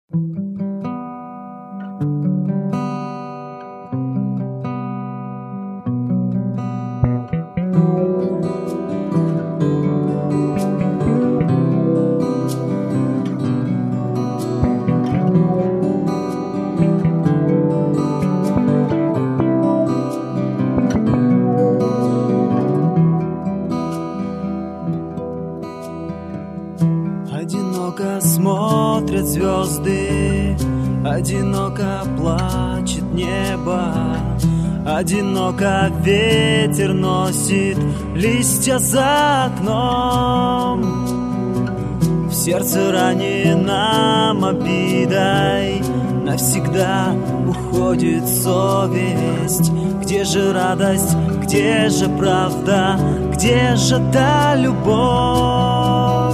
Одиноко смотрят звезды, одиноко плачет небо, одиноко ветер носит листья за окном. В сердце раненом обидой навсегда уходит совесть. Где же радость, где же правда, где же та любовь?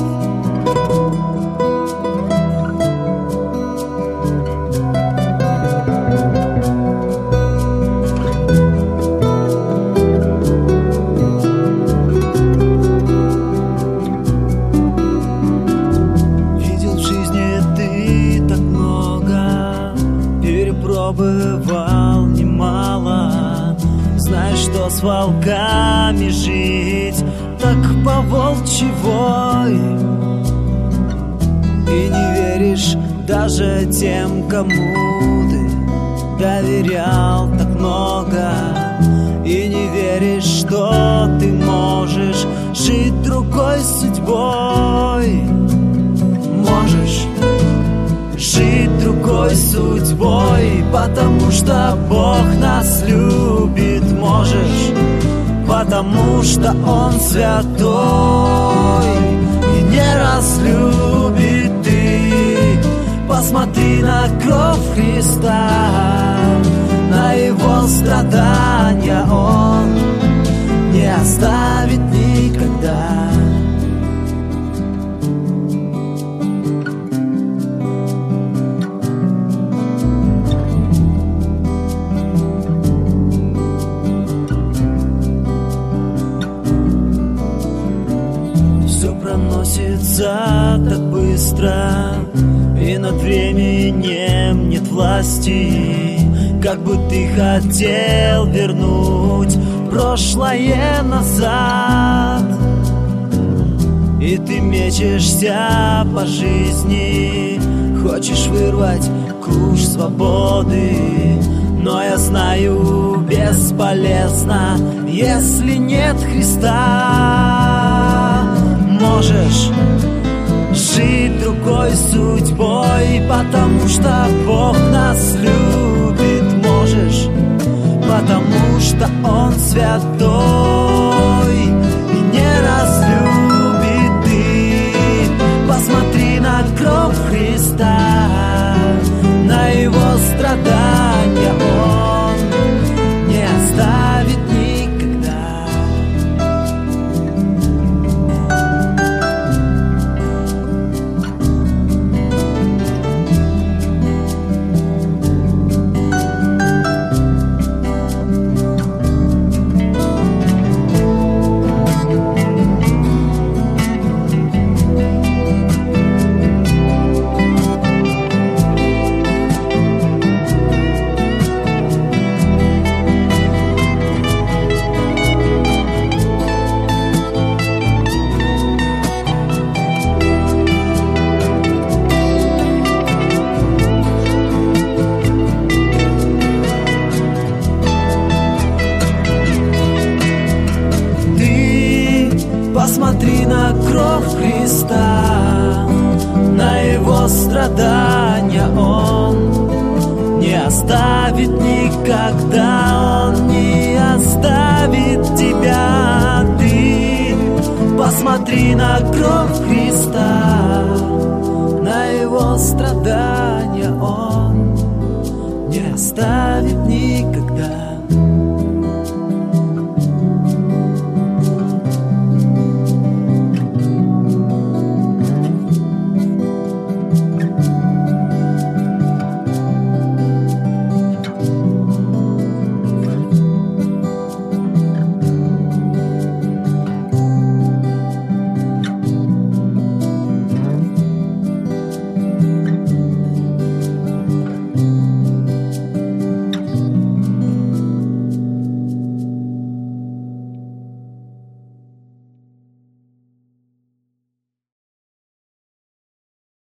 Бывал немало, знаешь, что с волками жить так по-волчьи вой. И не веришь даже тем, кому ты доверял так много. И не веришь, что ты можешь жить другой судьбой. Можешь жить другой судьбой, потому что Бог нас любит. Можешь, потому что Он святой и не разлюбит. Ты посмотри на кровь Христа, на Его страдания. Он не оставит никогда. Проносится так быстро, и над временем нет власти. Как бы ты хотел вернуть прошлое назад, и ты мечешься по жизни, хочешь вырвать куш свободы. Но я знаю, бесполезно, если нет Христа. Можешь жить другой судьбой, потому что Бог нас любит. Можешь, потому что Он святой и не разлюбит. Ты посмотри на кровь Христа, на Его страдания. Он не оставит никогда. Посмотри на кровь Христа, на Его страдания. Он не оставит никогда, Он не оставит тебя. Ты посмотри на кровь Христа, на Его страдания. Он не оставит